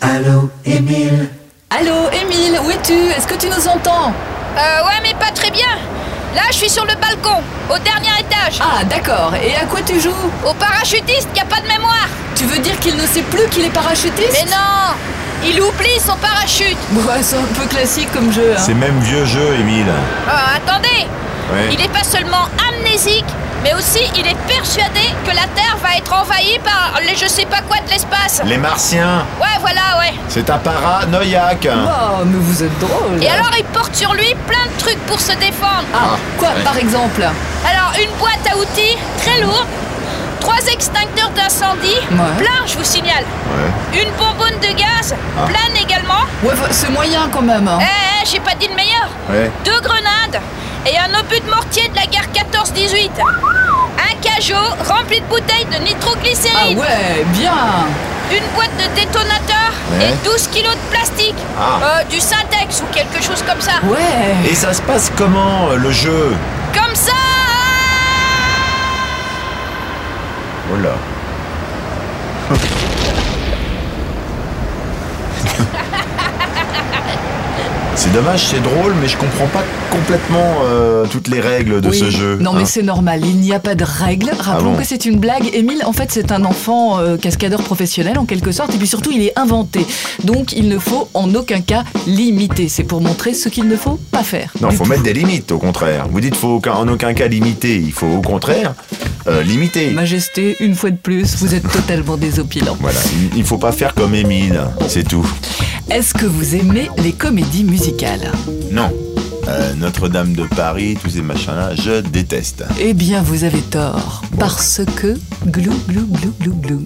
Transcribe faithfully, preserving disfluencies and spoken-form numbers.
Allô, Émile? Allô, Émile, où es-tu? Est-ce que tu nous entends? Euh, ouais, mais pas très bien. Là, je suis sur le balcon, au dernier étage. Ah, d'accord. Et à quoi tu joues? Au parachutiste qui a pas de mémoire. Tu veux dire qu'il ne sait plus qu'il est parachutiste? Mais non, il oublie son parachute. Ouais, c'est un peu classique comme jeu, hein. C'est même vieux jeu, Émile. Euh, attendez, Ouais. il est pas seulement amnésique, mais aussi il est persuadé que la Terre va être envahie par les je sais pas quoi de l'espace. Les Martiens, Ouais, voilà, ouais. c'est un paranoïaque. Oh, mais vous êtes drôle. Et alors, il porte sur lui plein de trucs pour se défendre. Ah, quoi, ouais. par exemple? Alors, une boîte à outils, très lourde, trois extincteurs d'incendie, Ouais. plein, je vous signale. Ouais. Une bonbonne de gaz, Ah. pleine également. Ouais, enfin, c'est moyen quand même, hein. Eh, eh, j'ai pas dit le meilleur. Ouais. Deux grenades et un obus de mortier de la guerre quatorze dix-huit. Un cajot rempli de bouteilles de Ah nitroglycérine. ouais, bien. Une boîte de détonateurs Ouais. et douze kilos de plastique. Ah. Euh, du Syntex ou quelque chose comme ça. Ouais. Et ça se passe comment, euh, le jeu? Comme ça. Oh là. C'est dommage, c'est drôle, mais je comprends pas complètement euh, toutes les règles de Oui. ce jeu. Non, mais hein. c'est normal, il n'y a pas de règles. Rappelons bon que c'est une blague. Émile, en fait, c'est un enfant euh, cascadeur professionnel en quelque sorte, et puis surtout, il est inventé. Donc, il ne faut en aucun cas l'imiter. C'est pour montrer ce qu'il ne faut pas faire. Non, Du faut tout. mettre des limites, au contraire. Vous dites faut aucun- en aucun cas limiter, il faut au contraire euh, limiter. Majesté, une fois de plus, vous êtes totalement désopilant. Voilà, il- il faut pas faire comme Émile, c'est tout. Est-ce que vous aimez les comédies musicales? Non. Euh, Notre-Dame de Paris, tous ces machins-là, je déteste. Eh bien, vous avez tort. Parce que glou, glou, glou, glou, glou.